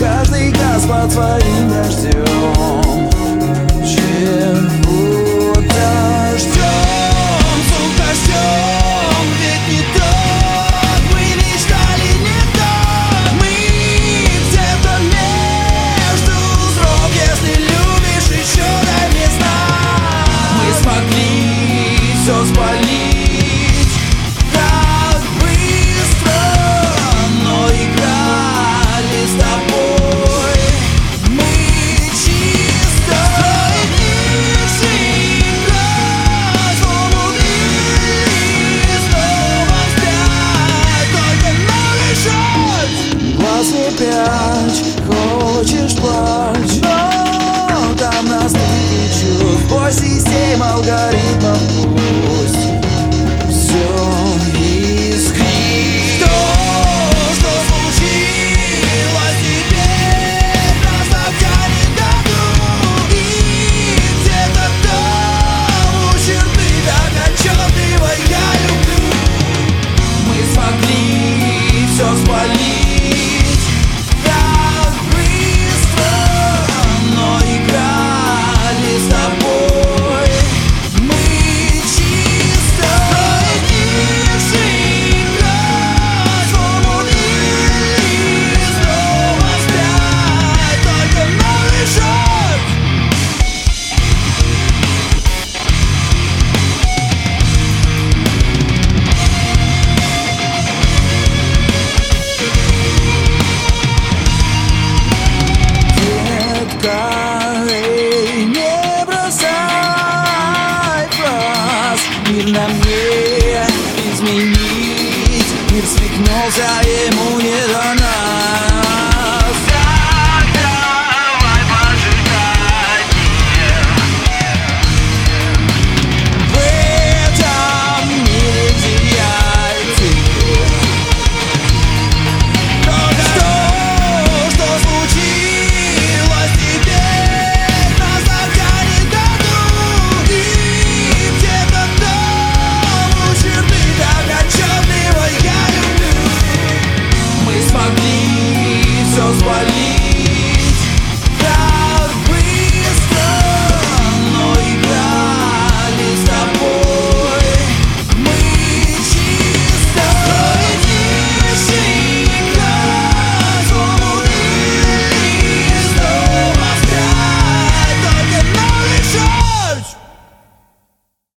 каждый газ под твоим дождем. Чего-то ждем, сука, ждем, ведь не так мы мечтали, не так. Мы где-то между строк, если любишь, еще дай мне знать. Мы смогли все спалить так быстро, но играли с тобой мы чисто. Справедливость умудрились снова взять, только новый шаг. Глаз не прячь, хочешь плачь, но там на стыке чувств бой систем алгоритмов пусть все искрит. То, что случилось, теперь нас обтянет до дна. И где-то там у черты так отчетливо я люблю. Мы смогли все спалить так быстро, но играли с тобой мы чисто. Справедливость умудрились снова взять, только новый шаг. Детка, эй, не бросай фраз. Мир нам не изменить, мир свихнулся, ему не дано.